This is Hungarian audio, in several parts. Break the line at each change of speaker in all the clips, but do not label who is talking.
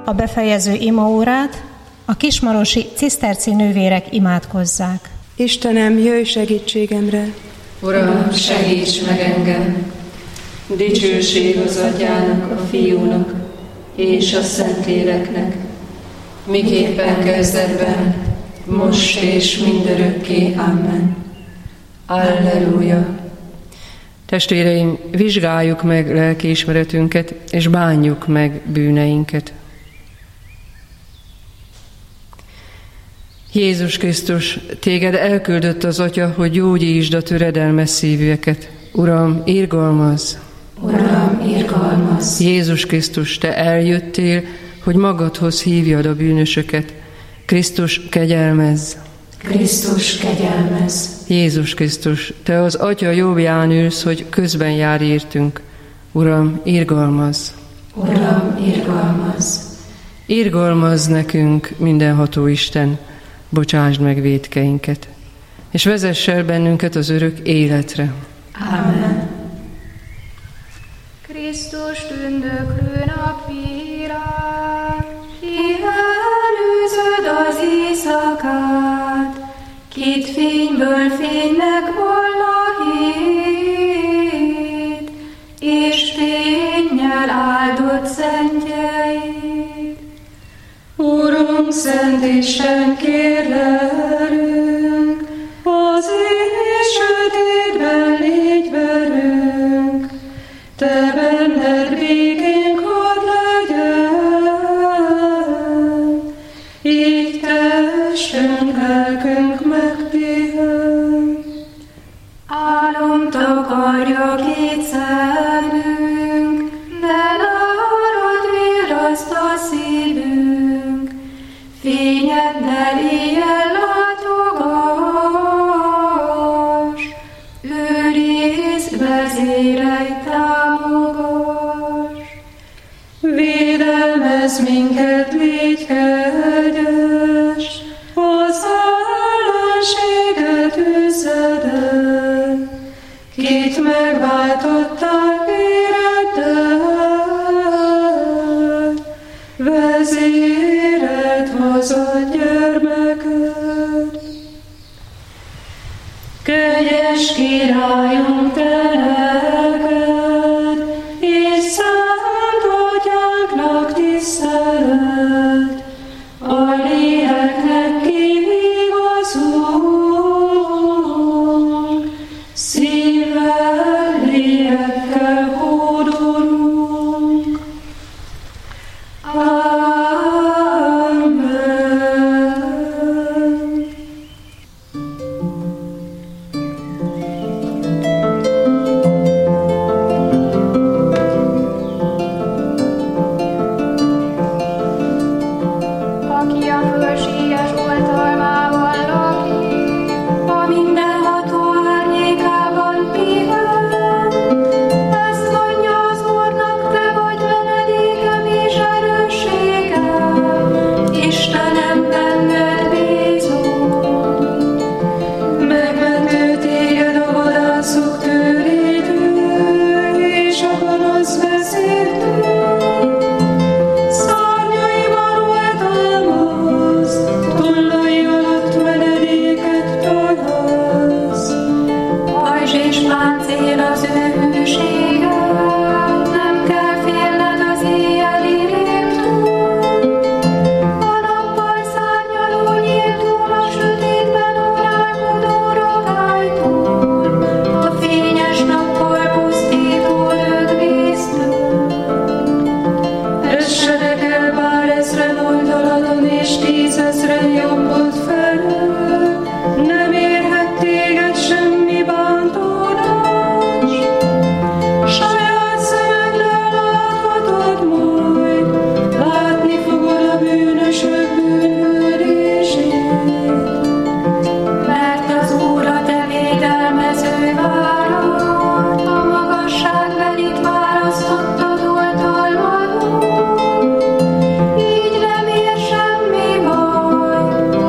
a befejező imaórát a kismarosi ciszterci nővérek imádkozzák.
Istenem, jöjj segítségemre!
Uram, segíts meg engem! Dicsőség az Atyának, a Fiúnak és a Szentléleknek, miképpen kezdetben, most és mindörökké. Amen. Alleluja!
Testvéreim, vizsgáljuk meg lelkiismeretünket, és bánjuk meg bűneinket. Jézus Krisztus, téged elküldött az Atya, hogy gyógyítsd a töredelmes szívűeket. Uram, irgalmazz!
Uram, irgalmazz!
Jézus Krisztus, te eljöttél, hogy magadhoz hívjad a bűnösöket. Krisztus, kegyelmezz!
Krisztus, kegyelmezz!
Jézus Krisztus, te az Atya jobbján ülsz, hogy közben jár értünk. Uram, irgalmazz!
Uram, irgalmazz!
Irgalmazz nekünk, mindenható Isten, bocsásd meg vétkeinket, és vezess el bennünket az örök életre.
Amen.
Krisztus tündöklő napvilág, ki előzöd az éjszakát, kit fényből fénynek volna hét, és fénnyel áldott szentjeid.
Urunk, Szent Isten, kérlelünk, az éj sötétben légy velünk, te benned békénk hadd legyen, így testünk, lelkünk megpihen.
Álom takarja két szemünk, de nárad virraszt a szívünk, fényeddel éjjel látogass, őrizd, vezérelj, támogass.
Védelmezz minket, légy kegyes, az ellenséget üzzed el, kit megváltottál véreddel, vezéreld haza gyermeked. Kegyes Királyunk, te neked, és szent Atyánknak tisztelet, a léleknek kivigazunk, szívvel, lélekkel hódolunk. Amen.
Aki a fölséges oltalmában lakik, a mindenható árnyékában pihen, ezt mondja az Úrnak, te vagy menedékem és erősségem, Istenem, benned bízom.
Megmentő téged a vadászok tőrétől, és a gonosz vezértől. Szárnyaival oltalmaz, tollai alatt menedéket találsz.
Pajzs és páncél az ő hűsége, nem kell félned az éjjeli rémtől. A nappal szárnyaló nyíltól, a sötétben uralkodó rogálytól, a fényes nappal pusztító lökvésztől.
Essenek el bár ezren oldaladon, és 10 000 jobbod felől, nem érhet téged semmi bántódás. Saját szemeddel láthatod majd, látni fogod a bűnösök bűnhődését.
Mert az Úr a te védelmező várat, a magasságbelit választottad oltalmadon. Így nem ér semmi baj,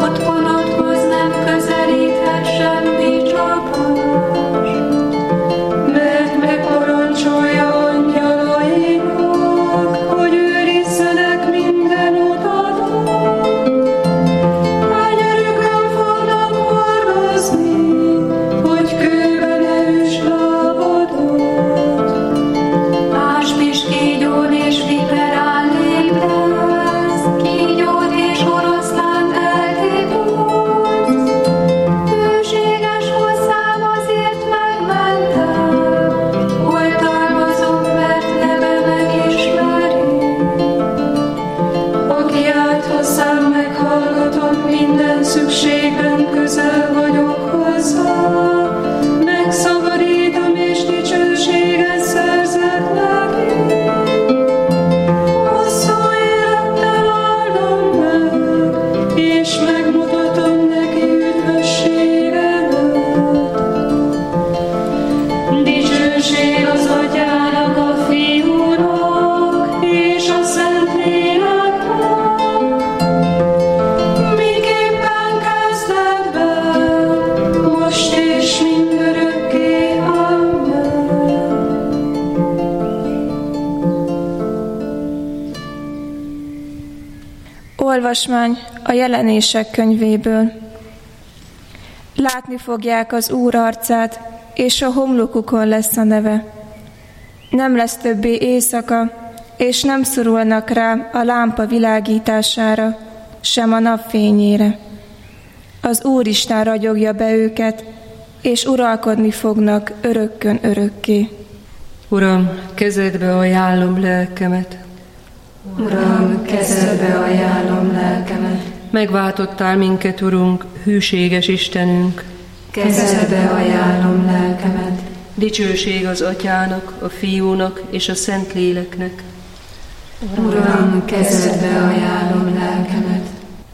Olvasmány a Jelenések könyvéből. Látni fogják az Úr arcát, és a homlokukon lesz a neve. Nem lesz többé éjszaka, és nem szorulnak rá a lámpa világítására, sem a napfényére. Az Úristen ragyogja be őket, és uralkodni fognak örökkön örökké.
Uram, kezedbe ajánlom lelkemet.
Uram, kezedbe ajánlom lelkemet.
Megváltottál minket, Urunk, hűséges Istenünk.
Kezedbe ajánlom lelkemet.
Dicsőség az Atyának, a Fiúnak és a Szentléleknek.
Uram, kezedbe ajánlom lelkemet.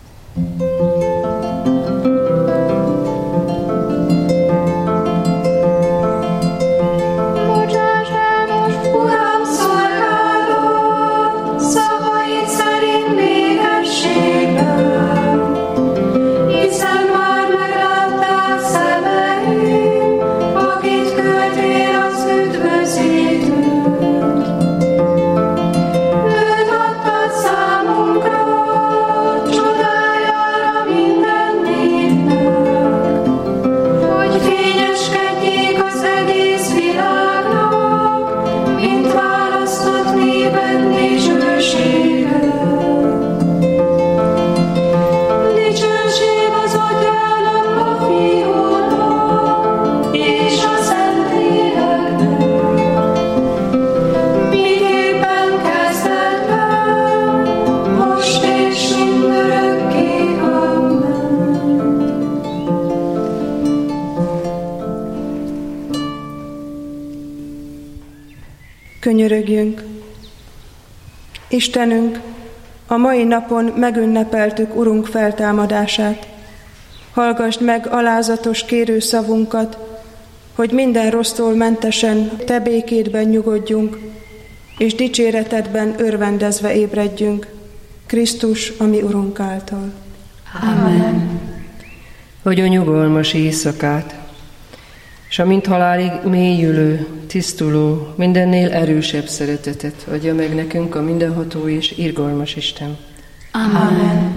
Könyörögjünk! Istenünk, a mai napon megünnepeltük Urunk feltámadását. Hallgasd meg alázatos kérő szavunkat, hogy minden rossztól mentesen Te békédben nyugodjunk, és dicséretedben örvendezve ébredjünk, Krisztus, a mi Urunk által.
Amen.
Hogy a nyugalmas éjszakát, és a mint halálig mélyülő, tisztuló, mindennél erősebb szeretetet adja meg nekünk a mindenható és irgalmas Isten.
Amen.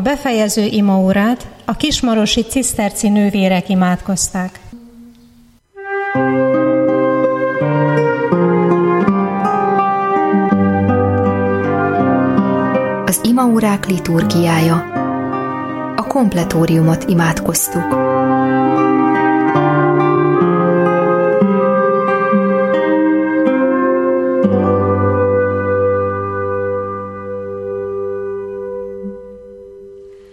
befejező imaórát a kismarosi ciszterci nővérek imádkozták.
Az imaórák liturgiája. A kompletóriumot imádkoztuk.